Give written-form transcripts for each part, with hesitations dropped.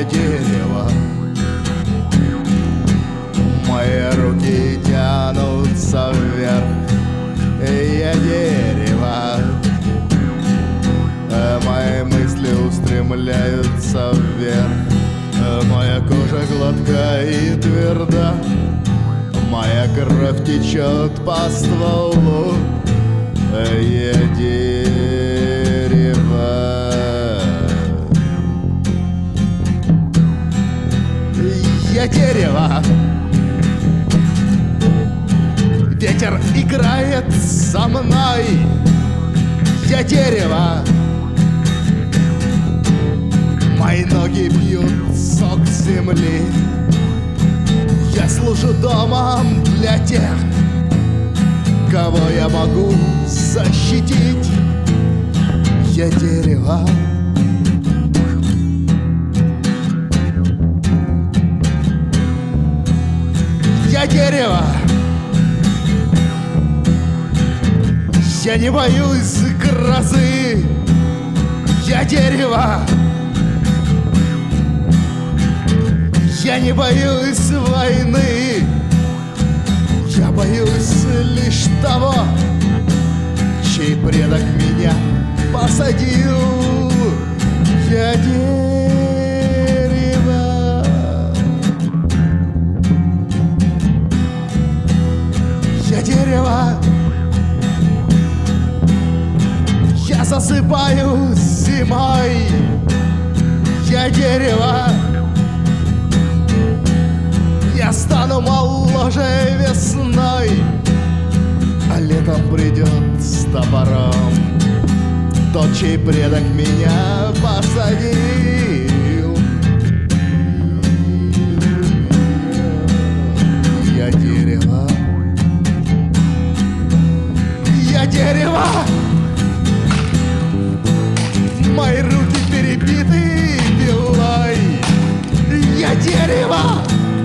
я дерево, мои руки тянутся вверх. Я дерево, мои мысли устремляются вверх. Моя кожа гладка и тверда, моя кровь течет по стволу. Я дерево, я дерево. Ветер играет со мной. Я дерево. Мои ноги пьют сок земли. Я служу домом для тех, кого я могу защитить. Я дерево. Я дерево. Я не боюсь грозы. Я дерево. Я не боюсь войны. Я боюсь лишь того, чей предок меня посадил. Я дерево. Я дерево. Я засыпаю зимой. Я дерево. Я стану моложе весной, а летом придет с топором тот, чей предок меня посадил. Я дерево. Я дерево. Мои руки перебиты пилой. Я дерево.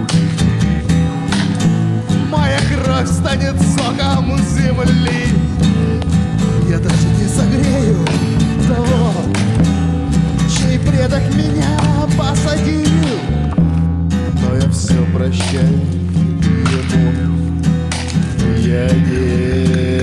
Моя кровь станет соком земли. Я даже не согрею того, чей предок меня посадил. Но я все прощаю ему. Я дерево.